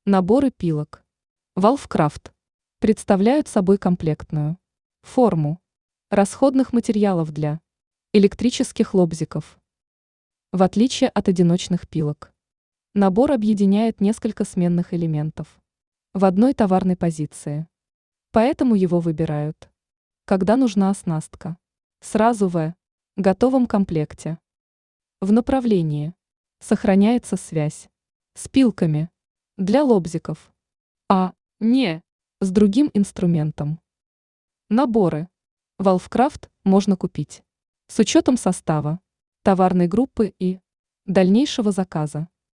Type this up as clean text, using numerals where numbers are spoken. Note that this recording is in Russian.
Наборы пилок. Valvecraft представляют собой комплектную форму расходных материалов для электрических лобзиков. В отличие от одиночных пилок, набор объединяет несколько сменных элементов в одной товарной позиции. Поэтому его выбирают, когда нужна оснастка. Сразу в готовом комплекте. В направлении сохраняется связь с пилками для лобзиков, а не с другим инструментом. Наборы Valvecraft можно купить с учетом состава, товарной группы и дальнейшего заказа.